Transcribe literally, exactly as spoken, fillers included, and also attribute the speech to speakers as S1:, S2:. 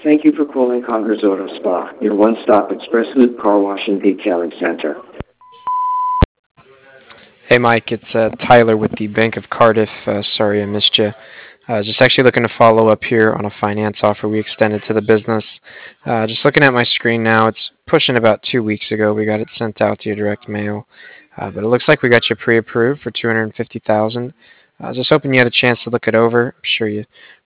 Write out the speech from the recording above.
S1: Thank you for calling Congress Auto Spa, your one-stop express loop car wash and detailing center.
S2: Hey Mike, it's uh, Tyler with the Bank of Cardiff. Uh, sorry I missed you. Uh, just actually looking to follow up here on a finance offer we extended to the business. Uh, just looking at my screen now, it's pushing about two weeks ago. We got it sent out to your direct mail, uh, but it looks like we got you pre-approved for two hundred fifty thousand dollars. I was just hoping you had a chance to look it over. I'm sure you